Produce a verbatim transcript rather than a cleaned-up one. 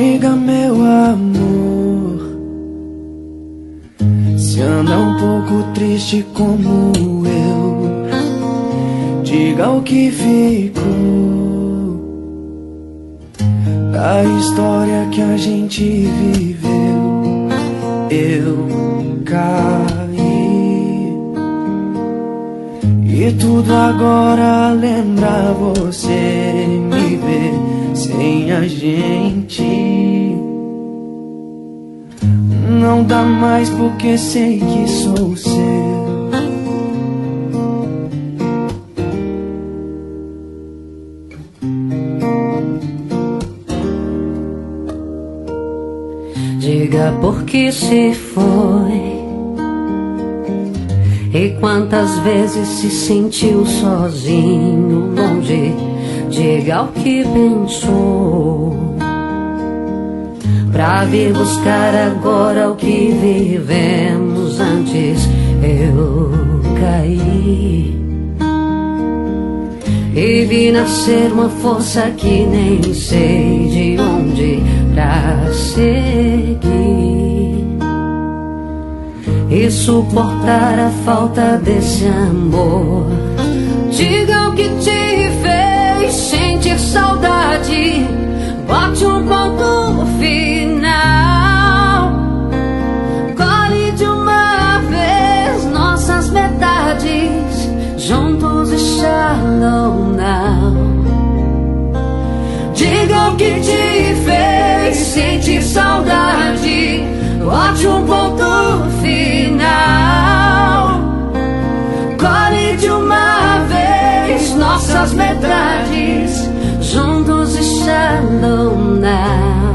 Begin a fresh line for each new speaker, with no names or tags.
Diga, meu amor, se anda um pouco triste como eu, diga o que ficou da história que a gente viveu. Eu caí e tudo agora lembra você, me ver sem a gente. Não dá mais porque sei que sou seu.
Diga por que se foi e quantas vezes se sentiu sozinho, longe. Diga o que pensou pra vir buscar agora o que vivemos antes. Eu caí e vi nascer uma força que nem sei de onde pra seguir e suportar a falta desse amor. Diga o que te fez sentir saudade, bote um ponto final. Colhe de uma vez nossas metades, juntos e shalom now. Diga o que te fez sentir saudade, bote um ponto final. Colhe de uma vez nossas metades, juntos e shalom now.